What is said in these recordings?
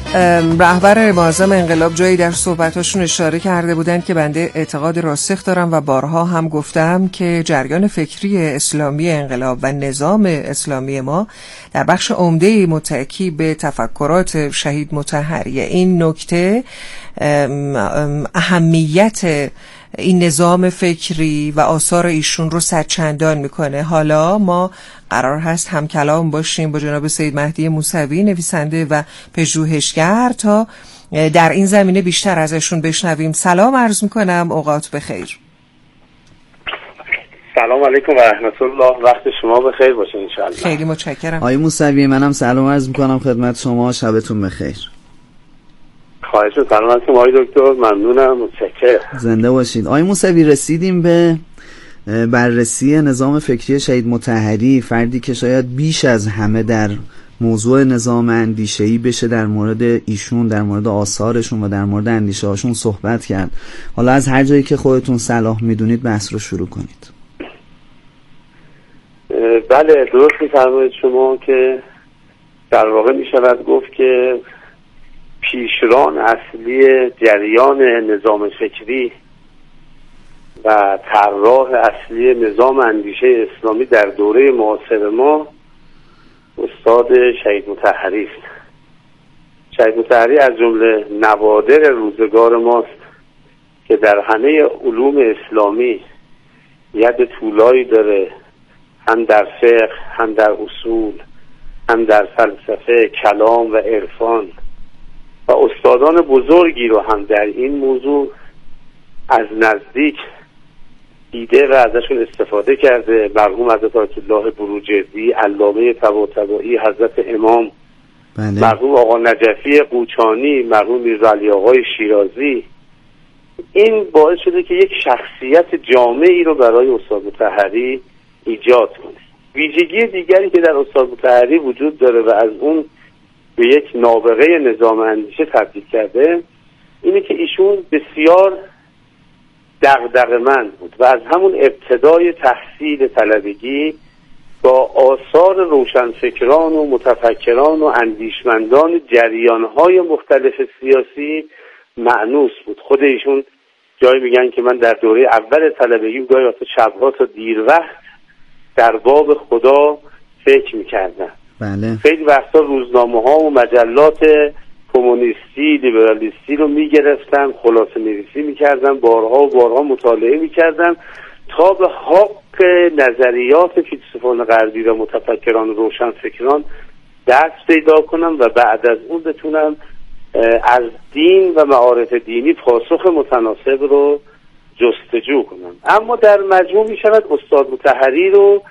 رهبر معظم انقلاب جایی در صحبتاشون اشاره کرده بودند که بنده اعتقاد راسخ دارم و بارها هم گفتم که جریان فکری اسلامی انقلاب و نظام اسلامی ما در بخش عمده متکی به تفکرات شهید مطهریه. این نکته اهمیت این نظام فکری و آثار ایشون رو صدچندان میکنه. حالا ما قرار هست هم کلام باشیم با جناب سید مهدی موسوی، نویسنده و پژوهشگر، تا در این زمینه بیشتر ازشون بشنویم. سلام عرض میکنم، اوقات بخیر. سلام علیکم و رحمت الله، وقت شما بخیر باشه انشاءالله. خیلی متشکرم. آقای موسوی، منم سلام عرض میکنم خدمت شما، شبتون بخیر. خواهش می‌کنم. آقای دکتر ممنونم، متشکرم. زنده باشید. آقای موسوی، رسیدیم به بررسی نظام فکری شهید مطهری، فردی که شاید بیش از همه در موضوع نظام اندیشه‌ای بشه در مورد ایشون، در مورد آثارشون و در مورد اندیشه‌هاشون صحبت کرد. حالا از هر جایی که خودتون صلاح میدونید بحث رو شروع کنید. بله، درست می‌فرمایید شما که در واقع می‌شود گفت که پیشران اصلی جریان نظام فکری و طراح اصلی نظام اندیشه اسلامی در دوره معاصر ما استاد شهید مطهری است. شهید مطهری از جمله نوادر روزگار ماست که در همه علوم اسلامی ید طولایی داره، هم در فقه، هم در اصول، هم در فلسفه، کلام و عرفان، و استادان بزرگی رو هم در این موضوع از نزدیک دیده و ازشون استفاده کرده. مرحوم حضرت آیت الله بروجردی، علامه طباطبایی، حضرت امام، مرحوم آقا نجفی قوچانی، مرحوم میرزا علی آقای شیرازی. این باعث شده که یک شخصیت جامعی رو برای استاد مطهری ایجاد کنه. ویژگی دیگری که در استاد مطهری وجود داره و از اون به یک نابغه نظام اندیشه تبدیل کرده، اینه که ایشون بسیار دغدغه‌مند بود و از همون ابتدای تحصیل طلبگی با آثار روشنفکران و متفکران و اندیشمندان جریان‌های مختلف سیاسی مأنوس بود. خود ایشون جایی میگن که من در دوره اول طلبگی گاهی وقتا شب‌ها تا دیر وقت در باب خدا فکر می‌کردم. بله. خیلی وقتا روزنامه‌ها و مجلات کمونیستی، لیبرالیستی رو میگرفتم، خلاصه نویسی میکردم، بارها و بارها مطالعه میکردم تا به حق نظریات فیلسوفان غربی و متفکران روشنفکران دست پیدا کنم و بعد از اون بتونم از دین و معارف دینی پاسخ متناسب رو جستجو کنم. اما در مجموع میشود استاد مطهری رو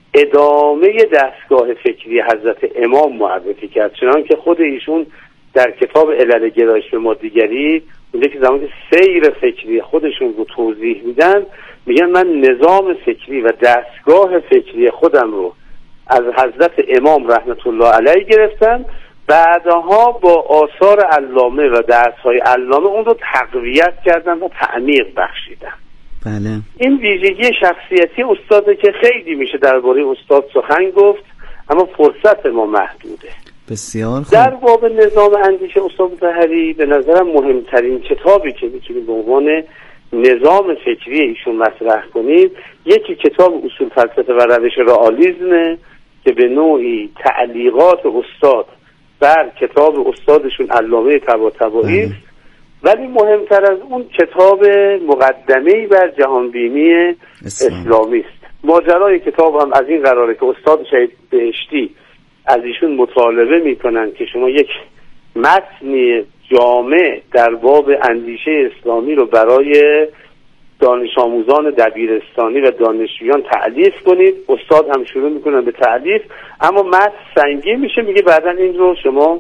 ادامه دستگاه فکری حضرت امام معرفی کرد، چنان که خود ایشون در کتاب علل گرایش به مادیگری اونجا که زمان سیر فکری خودشون رو توضیح میدن، میگن من نظام فکری و دستگاه فکری خودم رو از حضرت امام رحمت الله علیه گرفتم، بعدها با آثار علامه و درس‌های علامه اون رو تقویت کردم و تعمیق بخشیدم. بله. این ویژگی شخصیتی استاده که خیلی میشه درباره استاد سخن گفت، اما فرصت ما محدوده. بسیار خوب. در باب نظام اندیشه استاد مطهری به نظرم مهمترین کتابی که میتونید به عنوان نظام فکری ایشون مطرح کنید، یکی کتاب اصول فلسفه و روش رئالیسم که به نوعی تعلیقات استاد بر کتاب استادشون علامه طباطبایی است، ولی مهمتر از اون کتاب مقدمه‌ای بر جهانبینی اسلامی است. ماجرای کتاب هم از این قراره که استاد شهید بهشتی از ایشون مطالبه میکنن که شما یک متن جامع در باب اندیشه اسلامی رو برای دانش آموزان دبیرستانی و دانشجویان تألیف کنید. استاد هم شروع میکنن به تألیف، اما متن سنگین میشه، میگه بعداً این رو شما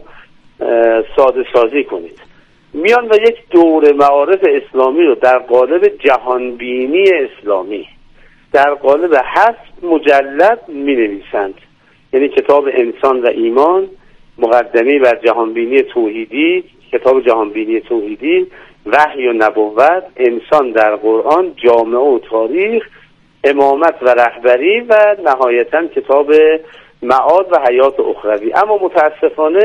ساده سازی کنید. میان و یک دوره معارف اسلامی رو در قالب جهانبینی اسلامی در قالب 7 مجلد می نویسند، یعنی کتاب انسان و ایمان، مقدمه بر جهانبینی توحیدی، کتاب جهانبینی توحیدی، وحی و نبوت، انسان در قرآن، جامعه و تاریخ، امامت و رهبری و نهایتاً کتاب معاد و حیات اخروی. اما متاسفانه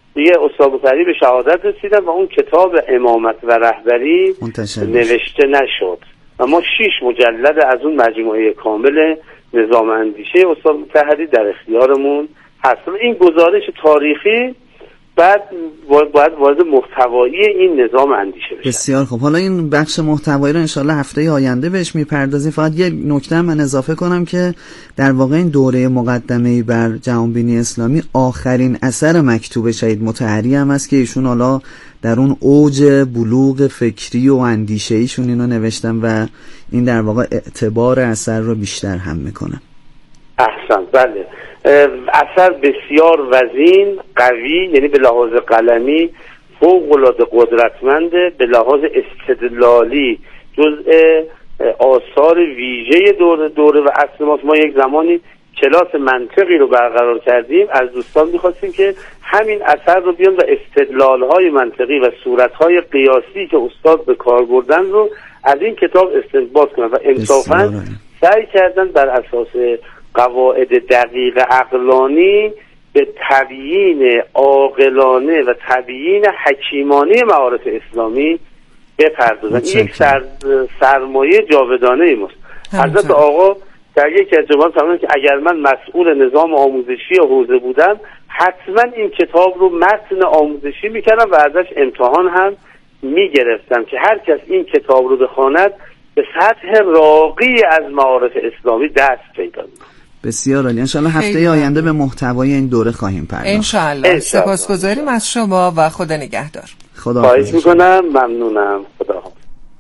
دیگه استاد مطهری به شهادت رسیدن و اون کتاب امامت و رهبری نوشته نشد و ما 6 مجلد از اون مجموعه کامل نظام اندیشه استاد مطهری در اختیارمون هست. این گزارش تاریخی بعد باید وارد محتوایی این نظام اندیشه بشه. بسیار خوب. حالا این بخش محتوایی رو انشالله هفته آینده بهش میپردازیم. فقط یه نکته من اضافه کنم که در واقع این دوره مقدمه‌ای بر جهانبینی اسلامی آخرین اثر مکتوب شهید مطهری هم است که ایشون حالا در اون اوج بلوغ فکری و اندیشه ایشون اینو نوشتن و این در واقع اعتبار اثر رو بیشتر هم میکنه. احسن. بله، اثر بسیار وزین، قوی، یعنی به لحاظ قلمی فوق‌العاده قدرتمنده، به لحاظ استدلالی جزء آثار ویژه دوره و عصر ماست. ما یک زمانی کلاس منطقی رو برقرار کردیم، از دوستان می‌خواستیم که همین اثر رو بیان و استدلال‌های منطقی و صورت‌های قیاسی که استاد به کار بردن رو از این کتاب استنباط کنن و انصافاً سعی کردن بر اساس قواعد دقیق عقلانی به تبیین عاقلانه و تبیین حکیمانه معارف اسلامی بپردازن. یک سرمایه جاودانه ماست. حضرت آقا در یک از جواب فرمودن که اگر من مسئول نظام آموزشی حوزه بودم حتما این کتاب رو متن آموزشی میکردم و ازش امتحان هم میگرفتم که هر کس این کتاب رو بخواند به سطح راقی از معارف اسلامی دست پیدا می‌کنه. بسیار عالی. انشالله هفته آینده به محتوای این دوره خواهیم پرداخت. انشالله. سپاسگزاریم از شما و خدا نگهدار. خدا خواهش میکنم. ممنونم. خدا حافظ.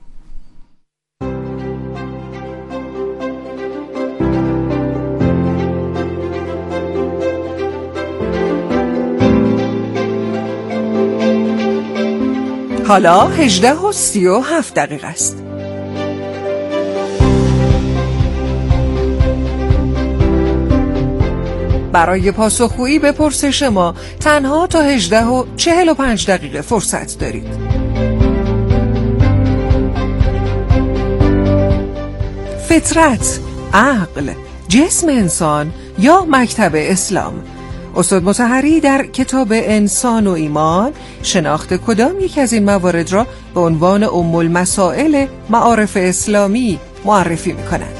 حالا 18:37 است. برای پاسخگویی به پرسش ما تنها تا 18:45 فرصت دارید. فطرت، عقل، جسم انسان یا مکتب اسلام؟ استاد مطهری در کتاب انسان و ایمان شناخت کدام یک از این موارد را به عنوان ام المسائل معارف اسلامی معرفی می‌کنند؟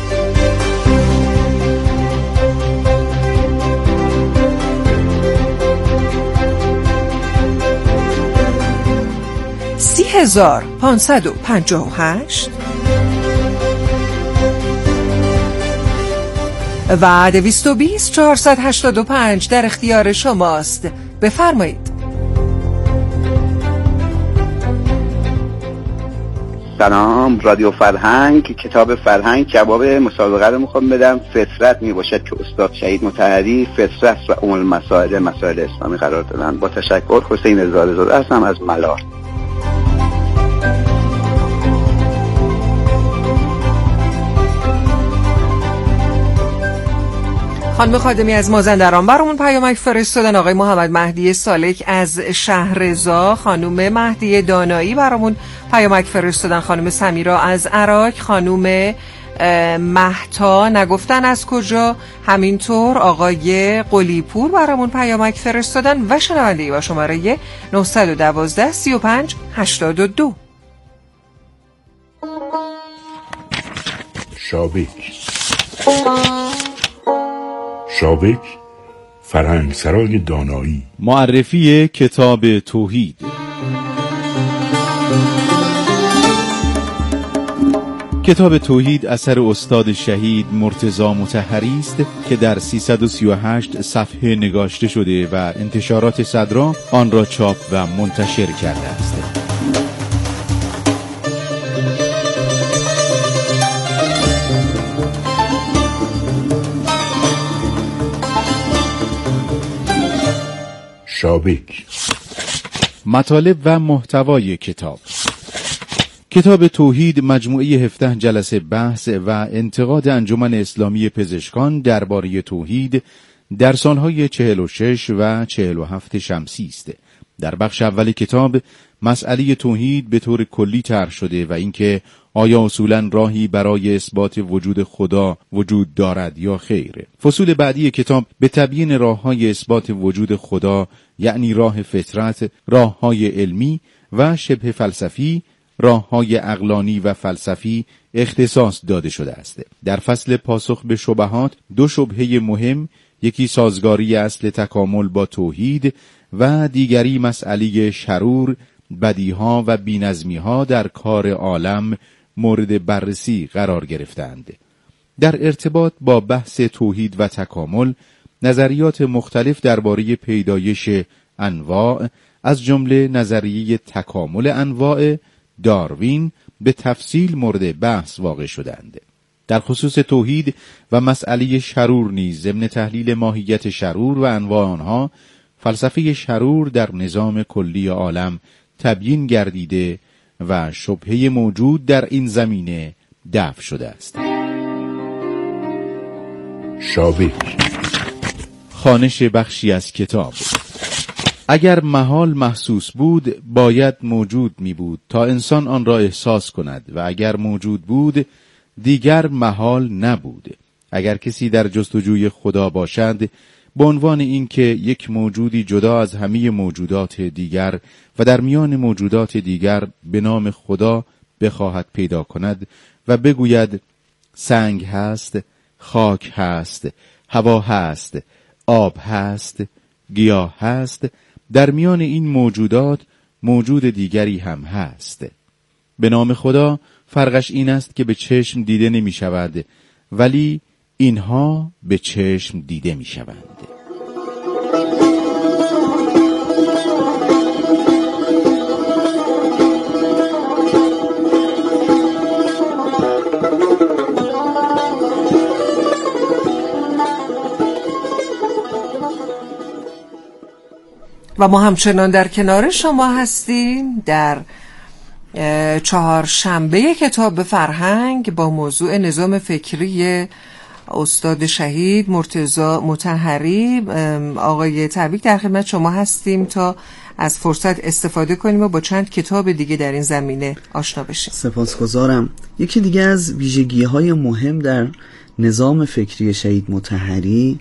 $30,558 و 220,485 در اختیار شماست. بفرمایید. سلام، رادیو فرهنگ. کتاب فرهنگ جواب مسابقه رو میخوام بدم. فطرت میباشد که استاد شهید مطهری فطرت و ام المسائل مسائل اسلامی قرار دادن. با تشکر. حسین رضازاده هستم از ملار. خانم خادمی از مازندران برامون پیامک فرستادن. آقای محمد مهدی سالک از شهرزا، خانم مهدی دانایی برامون پیامک فرستادن، خانم سمیرا از عراق، خانم مهتا نگفتن از کجا، همینطور آقای قلیپور برامون پیامک فرستادن و شنونده‌ای با شماره 912 35 82. شابک فرهنگسرای دانایی. معرفی کتاب توحید. کتاب توحید اثر استاد شهید مرتضی مطهری است که در 338 صفحه نگاشته شده و انتشارات صدرا آن را چاپ و منتشر کرده است. شابک. مطالب و محتوای کتاب. کتاب توحید مجموعه 17 جلسه بحث و انتقاد انجمن اسلامی پزشکان درباره توحید در سالهای 46 و 47 شمسی است. در بخش اول کتاب مسئله توحید به طور کلی طرح شده و اینکه آیا اصولاً راهی برای اثبات وجود خدا وجود دارد یا خیر. فصول بعدی کتاب به تبیین راه‌های اثبات وجود خدا، یعنی راه فطرت، راه‌های علمی و شبه فلسفی، راه‌های عقلانی و فلسفی اختصاص داده شده است. در فصل پاسخ به شبهات 2 شبهه مهم، یکی سازگاری اصل تکامل با توحید و دیگری مسئله شرور، بدیها و بی‌نظمی‌ها در کار عالم مورد بررسی قرار گرفتند. در ارتباط با بحث توحید و تکامل، نظریات مختلف درباره پیدایش انواع از جمله نظریه تکامل انواع داروین به تفصیل مورد بحث واقع شدند. در خصوص توحید و مسئله شرور نیز ضمن تحلیل ماهیت شرور و انواع آنها، فلسفه شرور در نظام کلی عالم تبیین گردیده و شبهه موجود در این زمینه دفع شده است. شاوک خوانش بخشی از کتاب. اگر محال محسوس بود باید موجود می بود تا انسان آن را احساس کند و اگر موجود بود دیگر محال نبود. اگر کسی در جستجوی خدا باشد به عنوان اینکه یک موجودی جدا از همه موجودات دیگر و در میان موجودات دیگر به نام خدا بخواهد پیدا کند و بگوید سنگ هست، خاک هست، هوا هست، آب هست، گیاه هست، در میان این موجودات موجود دیگری هم هست. به نام خدا فرقش این است که به چشم دیده نمی شود، ولی اینها به چشم دیده می شوند. و ما همچنان در کنار شما هستیم در 4 شنبه کتاب فرهنگ با موضوع نظام فکری استاد شهید مرتضی مطهری. آقای تبریک در خدمت شما هستیم تا از فرصت استفاده کنیم و با چند کتاب دیگه در این زمینه آشنا بشیم. سپاسگزارم. یکی دیگه از ویژگی‌های مهم در نظام فکری شهید مطهری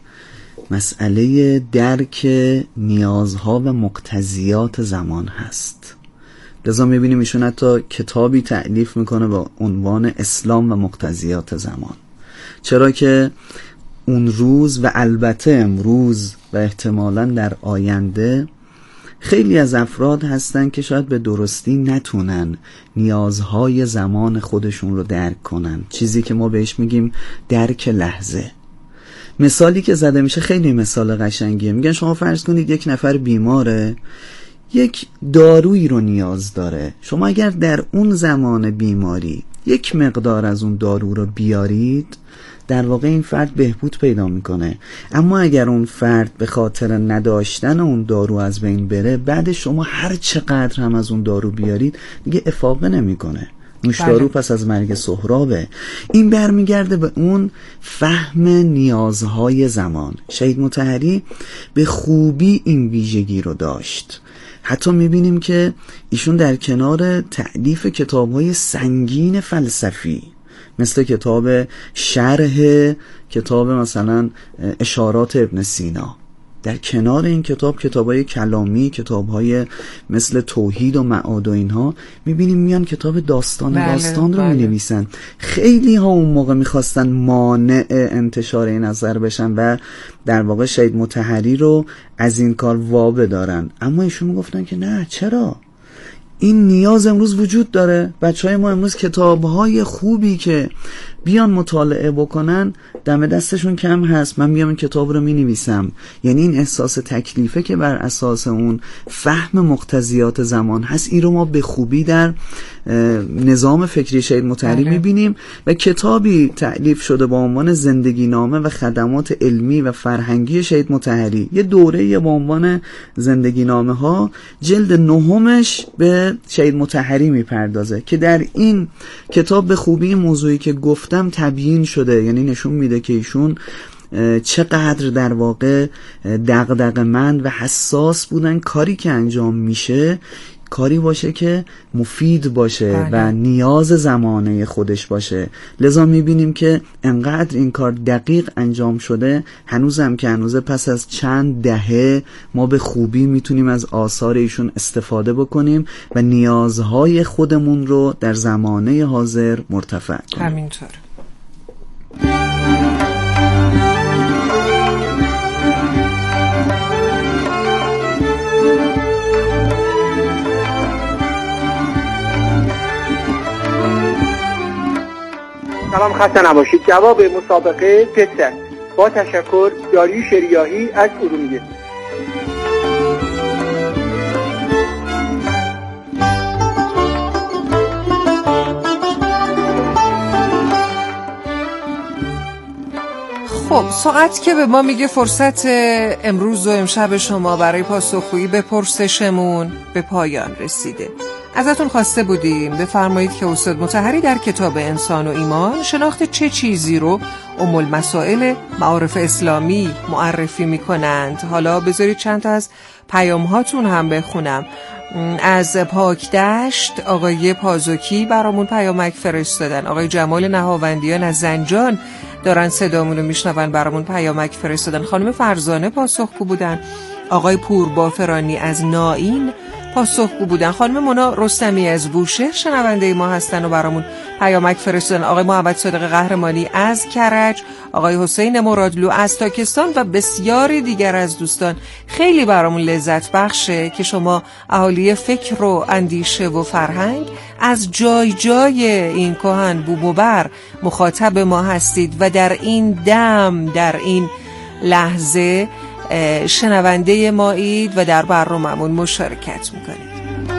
مسئله درک نیازها و مقتضیات زمان هست. لذا میبینیم ایشون حتی کتابی تألیف میکنه با عنوان اسلام و مقتضیات زمان، چرا که اون روز و البته امروز و احتمالاً در آینده خیلی از افراد هستن که شاید به درستی نتونن نیازهای زمان خودشون رو درک کنن، چیزی که ما بهش میگیم درک لحظه. مثالی که زده میشه خیلی مثال قشنگیه. میگن شما فرض کنید یک نفر بیماره، یک دارویی رو نیاز داره. شما اگر در اون زمان بیماری یک مقدار از اون دارو رو بیارید، در واقع این فرد بهبود پیدا میکنه. اما اگر اون فرد به خاطر نداشتن اون دارو از بین بره، بعد شما هر چقدر هم از اون دارو بیارید دیگه افاقه نمیکنه. نوشدارو پس از مرگ سهرابه. این برمیگرده به اون فهم نیازهای زمان. شهید مطهری به خوبی این ویژگی رو داشت. حتی میبینیم که ایشون در کنار تألیف کتاب‌های سنگین فلسفی مثل کتاب شرح کتاب مثلا اشارات ابن سینا، در کنار این کتاب‌های کلامی، کتاب‌های مثل توحید و معاد و اینها، می‌بینیم میان کتاب داستان رو می‌نویسن. خیلی ها اون موقع می‌خواستن مانع انتشار این اثر بشن و در واقع شهید مطهری رو از این کار وابه دارن، اما ایشون میگفتن که نه، چرا؟ این نیاز امروز وجود داره. بچهای ما امروز کتاب‌های خوبی که بیان مطالعه بکنن دم دستشون کم هست. من میام این کتاب رو مینویسم. یعنی این احساس تکلیفه که بر اساس اون فهم مقتضیات زمان هست، این رو ما به خوبی در نظام فکری شهید مطهری میبینیم و کتابی تألیف شده با عنوان زندگی نامه و خدمات علمی و فرهنگی شهید مطهری. یه دوره با عنوان زندگی نامه ها، جلد 9 به شهید مطهری میپردازه که در این کتاب به خوبی موضوعی که گفتم تبیین شده. یعنی نشون میده که ایشون چقدر در واقع دغدغه‌مند و حساس بودن کاری که انجام میشه کاری باشه که مفید باشه و نیاز زمانه خودش باشه. لذا میبینیم که انقدر این کار دقیق انجام شده، هنوزم که هنوزه پس از چند دهه ما به خوبی میتونیم از آثار ایشون استفاده بکنیم و نیازهای خودمون رو در زمانه حاضر مرتفع کنیم. همینطور. سلام، خسته نباشید. جواب مسابقه پسر. با تشکر، داریوش ریاحی از ارومیه. خب ساعت که به ما میگه فرصت امروز و امشب شما برای پاسخگویی به پرسشمون به پایان رسیده. ازتون خواسته بودیم بفرمایید که استاد مطهری در کتاب انسان و ایمان شناخت چه چیزی رو ام المسائل معارف اسلامی معرفی میکنند. حالا بذارید چند تا از پیام هاتون هم بخونم. از پاکدشت آقای پازوکی برامون پیامک فرستادن. آقای جمال نهاوندیان از زنجان دارن صدامون رو میشنون، برامون پیامک فرستادن. خانم فرزانه پاسخگو بودن. آقای پوربافرانی از نائین پاسخگو بودن. خانم مونا رستمی از بوشهر شنونده ما هستن و برامون پیامک فرستادن. آقای محمد صادق قهرمانی از کرج، آقای حسین مرادلو از تاکستان و بسیاری دیگر از دوستان. خیلی برامون لذت بخشه که شما اهالی فکر و اندیشه و فرهنگ از جای جای این کهن بومبر مخاطب ما هستید و در این دم، در این لحظه شنونده مایید و در برنامه‌مون مشارکت میکنید.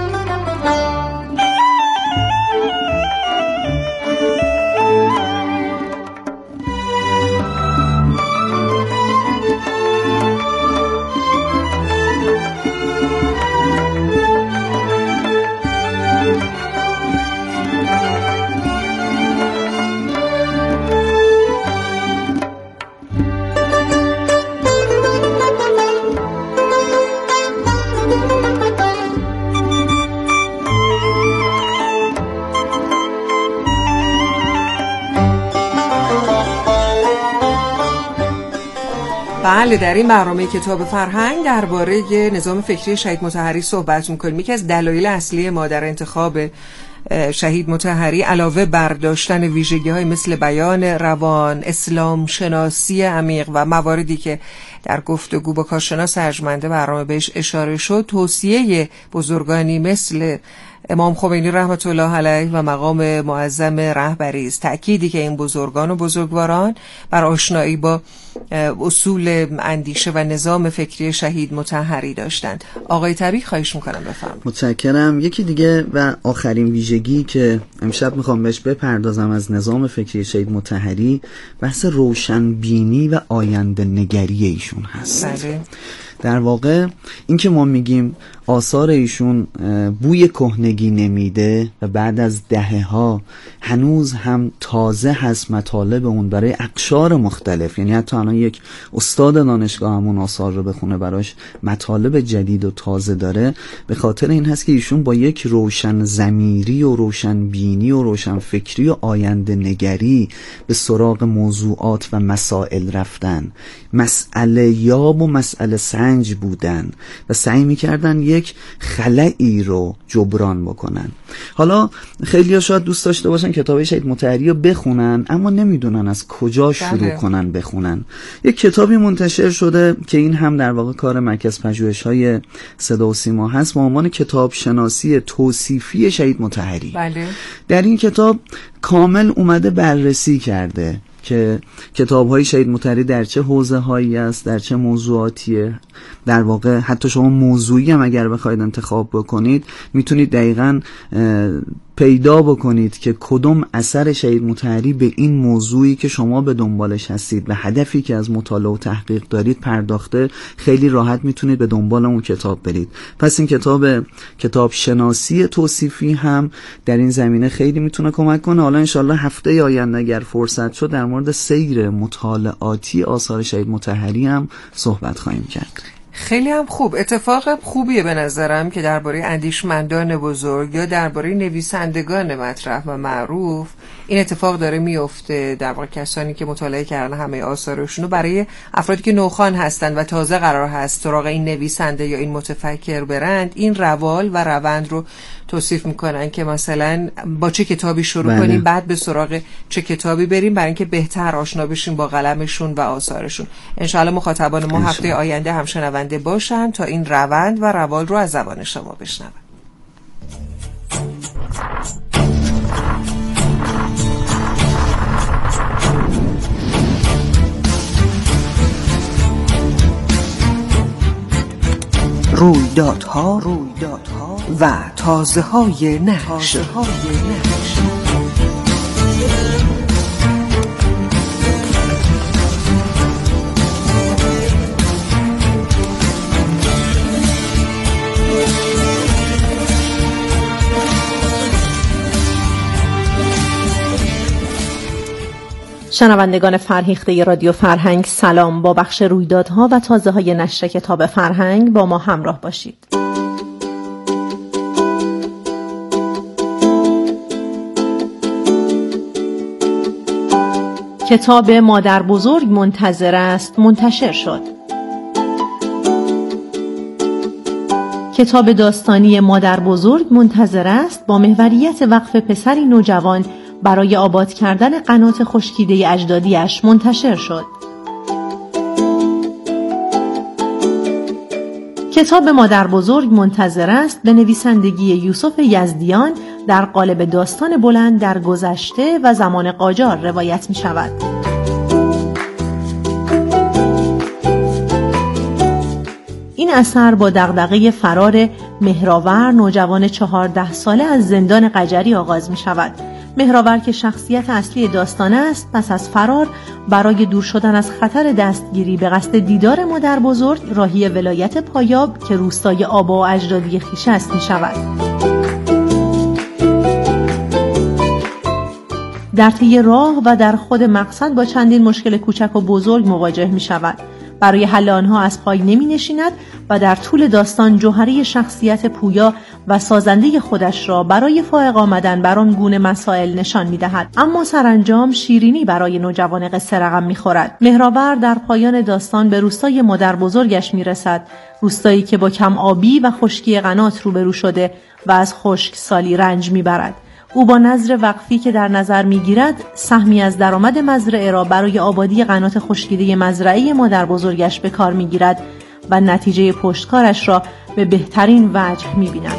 بله، در این برنامه کتاب فرهنگ درباره نظام فکری شهید مطهری صحبت می‌کنیم. یکی از دلایل اصلی ما در انتخاب شهید مطهری علاوه بر داشتن ویژگی‌های مثل بیان روان، اسلام شناسی عمیق و مواردی که در گفتگو با کارشناس ارجمنده برنامه بهش اشاره شد، توصیه بزرگانی مثل امام خمینی رحمت الله علیه و مقام معظم رهبری است. تأکیدی که این بزرگان و بزرگواران بر آشنایی با اصول اندیشه و نظام فکری شهید مطهری داشتند. آقای طبی خواهش میکنم بفرمایید. متشکرم. یکی دیگه و آخرین ویژگی که امشب میخوام بهش بپردازم از نظام فکری شهید مطهری بحث روشنبینی و آینده نگری ایشون هست. بله. در واقع این که ما میگیم آثار ایشون بوی کهنگی نمیده و بعد از دهه‌ها هنوز هم تازه هست مطالب اون برای اقشار مختلف، یعنی حتی الان یک استاد دانشگاه همون آثار رو بخونه براش مطالب جدید و تازه داره، به خاطر این هست که ایشون با یک روشن ضمیری و روشن بینی و روشن فکری و آینده نگری به سراغ موضوعات و مسائل رفتن، مسئله یاب و مسئله سنج بودن و سعی میکردن یک خلایی رو جبران بکنن. حالا خیلی ها شاید دوست داشته باشن کتاب شهید مطهری رو بخونن اما نمیدونن از کجا شروع کنن بخونن. یک کتابی منتشر شده که این هم در واقع کار مرکز پژوهش‌های صدا و سیما هست با عنوان کتاب شناسی توصیفی شهید مطهری. بله. در این کتاب کامل اومده بررسی کرده که کتاب‌های شهید مطهری در چه حوزه‌هایی است، در چه موضوعاتیه. در واقع حتی شما موضوعی هم اگر بخواید انتخاب بکنید میتونید دقیقاً پیدا بکنید که کدوم اثر شهید مطهری به این موضوعی که شما به دنبالش هستید و هدفی که از مطالعه و تحقیق دارید پرداخته، خیلی راحت میتونید به دنبال اون کتاب برید. پس این کتاب شناسی توصیفی هم در این زمینه خیلی میتونه کمک کنه. حالا انشالله هفته آینده اگر فرصت شد در مورد سیر مطالعاتی آثار شهید مطهری هم صحبت خواهیم کرد. خیلی هم خوب، اتفاق خوبیه به نظرم که درباره اندیشمندان بزرگ یا درباره نویسندگان مطرح و معروف این اتفاق داره میفته، در واقع کسانی که مطالعه کردن همه آثارشون، برای افرادی که نوخوان هستن و تازه قرار هست سراغ این نویسنده یا این متفکر برند، این روال و روند رو توصیف میکنن که مثلا با چه کتابی شروع کنیم، بعد به سراغ چه کتابی بریم، برای اینکه بهتر آشنا بشیم با قلمشون و آثارشون. انشاءالله مخاطبان ما هفته آینده هم شنونده باشن تا این روند و روال رو از زبان شما بشنون. رویدادها و تازه‌های نشر. شنوندگان فرهیخته رادیو فرهنگ سلام. با بخش رویدادها و تازه‌های نشر کتاب فرهنگ با ما همراه باشید. کتاب مادر بزرگ منتظر است منتشر شد. کتاب داستانی مادر بزرگ منتظر است با محوریت وقف پسری نوجوان برای آباد کردن قنات خشکیده اجدادیش منتشر شد. کتاب مادر بزرگ منتظر است به نویسندگی یوسف یزدیان در قالب داستان بلند در گذشته و زمان قاجار روایت می شود. این اثر با دغدغه فرار مهراور، نوجوان 14 ساله از زندان قجری آغاز می شود. مهراور که شخصیت اصلی داستان است، پس از فرار برای دور شدن از خطر دستگیری به قصد دیدار مادر بزرگ راهی ولایت پایاب که روستای آبا و اجدادی خویش است می شود. در طی راه و در خود مقصد با چندین مشکل کوچک و بزرگ مواجه می شود. برای حل آنها از پای نمی نشیند و در طول داستان جوهره شخصیت پویا و سازنده خودش را برای فائق آمدن بر آن گونه مسائل نشان می دهد. اما سرانجام شیرینی برای نوجوان قصه رقم می خورد. مهراور در پایان داستان به روستای مادر بزرگش می رسد. روستایی که با کم آبی و خشکی قنات روبرو شده و از خشکسالی رنج می برد. او با نظر وقفی که در نظر می‌گیرد سهمی از درآمد مزرعه را برای آبادی قنات خشکیده مزرعه مادر بزرگش به کار می‌گیرد و نتیجه پشتکارش را به بهترین وجه می‌بیند.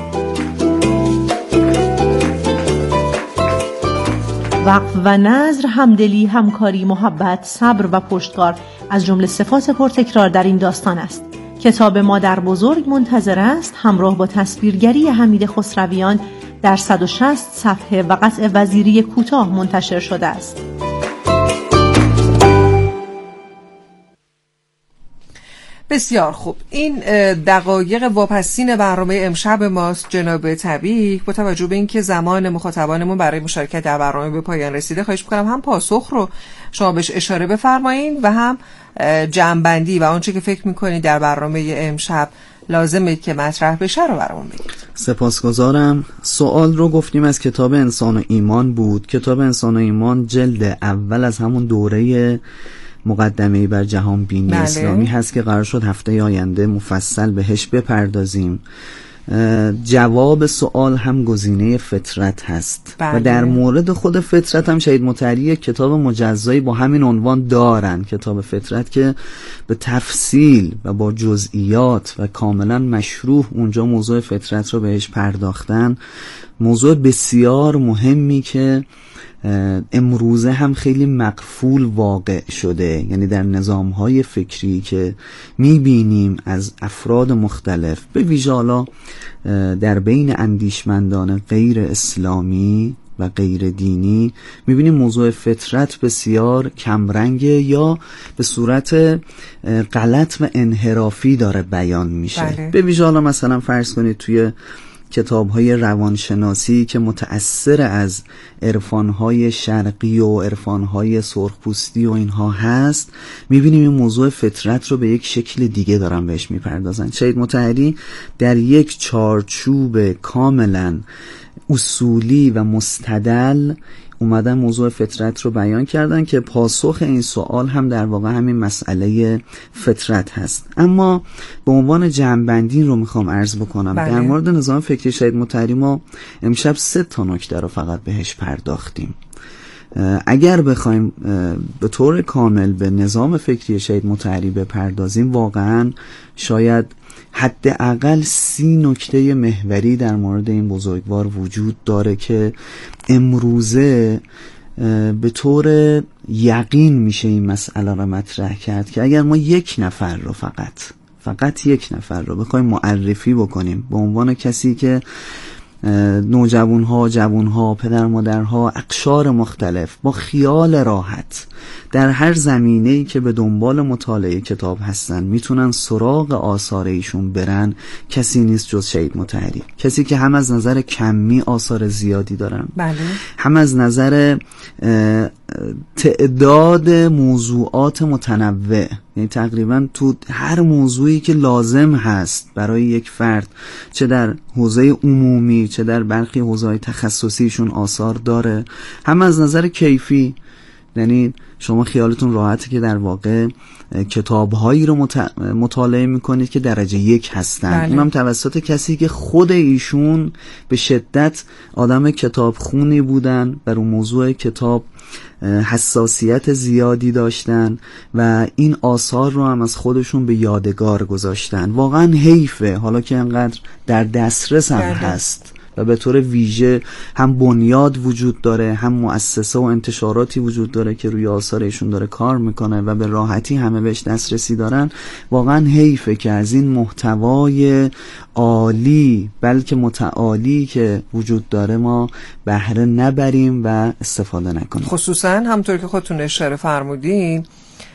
وقف و نظر، همدلی، همکاری، محبت، صبر و پشتکار از جمله صفات پرتکرار در این داستان است. کتاب مادر بزرگ منتظر است همراه با تصویرگری حمید خسرویان در 160 صفحه و قطع وزیری کوتاه منتشر شده است. بسیار خوب. این دقایق واپسین برنامه امشب ماست جناب طبیب. با توجه به اینکه زمان مخاطبانمون برای مشارکت در برنامه به پایان رسیده، خواهش می‌کنم هم پاسخ رو شما بهش اشاره بفرمایید و هم جمع‌بندی و آنچه که فکر می‌کنید در برنامه امشب لازمه که مطرح بشه رو برامون بگید. سپاسگزارم. سوال رو گفتیم از کتاب انسان و ایمان بود. کتاب انسان و ایمان جلد اول از همون دوره مقدمه‌ای بر جهان بینی اسلامی هست که قرار شد هفته آینده مفصل بهش بپردازیم. جواب سوال هم گزینه فطرت هست. و در مورد خود فطرت هم شهید مطهری کتاب مجزایی با همین عنوان دارن، کتاب فطرت، که به تفصیل و با جزئیات و کاملا مشروح اونجا موضوع فطرت رو بهش پرداختن. موضوع بسیار مهمی که امروزه هم خیلی مقفول واقع شده. یعنی در نظام‌های فکری که می‌بینیم از افراد مختلف، به ویژه حالا در بین اندیشمندان غیر اسلامی و غیر دینی، می‌بینیم موضوع فطرت بسیار کمرنگه یا به صورت غلط و انحرافی داره بیان میشه. بله. به ویژه حالا مثلا فرض کنید توی کتاب‌های روانشناسی که متأثر از عرفان‌های شرقی و عرفان‌های سرخپوستی و اینها هست، می‌بینیم این موضوع فطرت رو به یک شکل دیگه دارن بهش می‌پردازن. شهید مطهری در یک چارچوب کاملاً اصولی و مستدل اومدن موضوع فطرت رو بیان کردن که پاسخ این سوال هم در واقع همین مسئله فطرت هست. اما به عنوان جمع‌بندی رو میخوام عرض بکنم. بله. در مورد نظام فکری شهید مطهری ما امشب 3 نکته رو فقط بهش پرداختیم. اگر بخوایم به طور کامل به نظام فکری شهید مطهری بپردازیم، واقعا شاید حداقل 30 نکته محوری در مورد این بزرگوار وجود داره که امروزه به طور یقین میشه این مسئله رو مطرح کرد که اگر ما یک نفر رو فقط یک نفر رو بخوایم معرفی بکنیم به عنوان کسی که نوجوانها، جوانها، پدر مادرها، اقشار مختلف با خیال راحت در هر زمینه‌ای که به دنبال مطالعه کتاب هستن میتونن سراغ آثار ایشون برن، کسی نیست جز شهید مطهری. کسی که هم از نظر کمی آثار زیادی دارن، بله. هم از نظر تعداد موضوعات متنوع، یعنی تقریبا تو هر موضوعی که لازم هست برای یک فرد، چه در حوزه عمومی چه در برخی حوزه‌های تخصصیشون آثار داره، هم از نظر کیفی. یعنی شما خیالتون راحته که در واقع کتاب‌هایی رو مطالعه می‌کنید که درجه 1 هستن. بله. اونم توسط کسی که خود ایشون به شدت آدم کتابخونی بودن، بر اون موضوع کتاب حساسیت زیادی داشتن و این آثار رو هم از خودشون به یادگار گذاشتن. واقعا حیفه حالا که انقدر در دسترس هم هست و به طور ویژه هم بنیاد وجود داره، هم مؤسسه و انتشاراتی وجود داره که روی آثار ایشون داره کار میکنه و به راحتی همه بهش دسترسی دارن. واقعا حیفه که از این محتوای عالی بلکه متعالی که وجود داره ما بهره نبریم و استفاده نکنیم. خصوصا همطور که خودتون اشاره فرمودین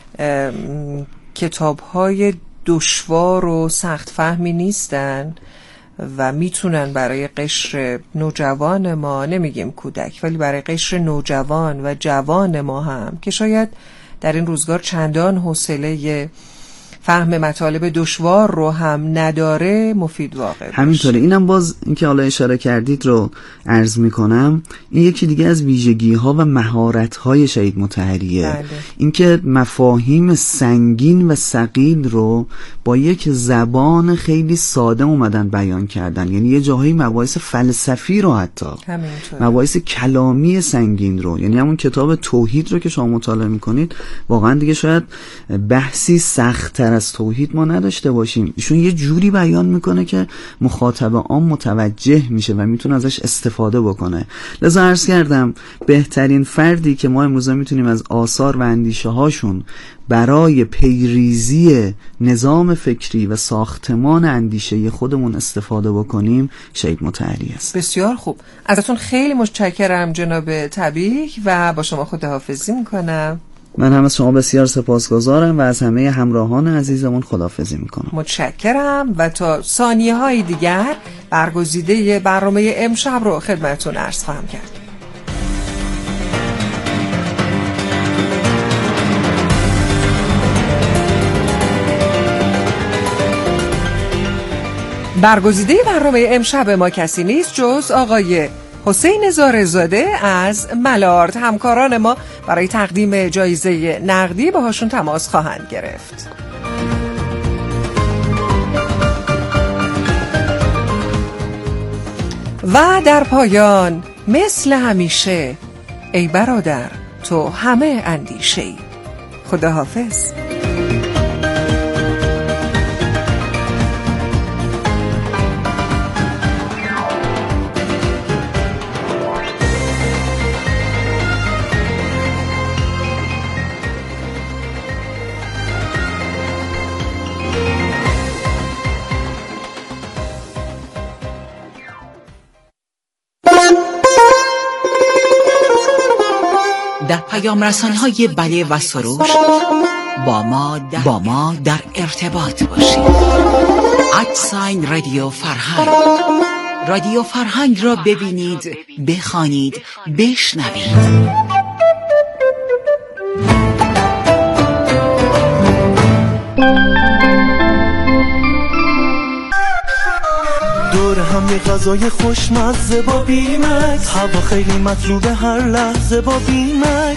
کتاب‌های دشوار و سخت فهمی نیستن و میتونن برای قشر نوجوان ما، نمیگیم کودک، ولی برای قشر نوجوان و جوان ما هم که شاید در این روزگار چندان حوصله فهم مطالب دشوار رو هم نداره، مفید واقع همینطوره. اینم باز اینکه حالا اشاره کردید رو عرض میکنم، این یکی دیگه از ویژگی ها و مهارت های شهید مطهریه. بله. اینکه مفاهیم سنگین و ثقیل رو با یک زبان خیلی ساده اومدن بیان کردن. یعنی یه جاهایی مباحث فلسفی رو، حتی مباحث کلامی سنگین رو، یعنی همون کتاب توحید رو که شما مطالعه میکنید، واقعا دیگه شاید بحثی سخت‌تر از توحید ما نداشته باشیم. ایشون یه جوری بیان میکنه که مخاطب عام متوجه میشه و میتونه ازش استفاده بکنه. لذا عرض کردم بهترین فردی که ما امروزه میتونیم از آثار و اندیشه هاشون برای پیریزی نظام فکری و ساختمان اندیشه خودمون استفاده بکنیم شهید مطهری است. بسیار خوب، ازتون خیلی متشکرم جناب تبریک و با شما خداحافظی میکنم. من هم از شما بسیار سپاسگزارم و از همه همراهان عزیزمون خداحافظی میکنم. متشکرم و تا ثانیه های دیگر برگزیده برنامه امشب رو خدمتتون عرض خواهم کرد. برگزیده برنامه امشب ما کسی نیست جز آقای حسین زارزاده از ملارد. همکاران ما برای تقدیم جایزه نقدی باهاشون تماس خواهند گرفت. و در پایان مثل همیشه ای برادر تو همه اندیشه‌ای. خداحافظ. در پیام رسان‌های بله و سروش با ما در ارتباط باشید. @رادیو فرهنگ. رادیو فرهنگ را ببینید، بخوانید، بشنوید. دور هم یه غذای خوشمزه با بیمکس، هوا خیلی مطلوبه هر لحظه با بیمکس.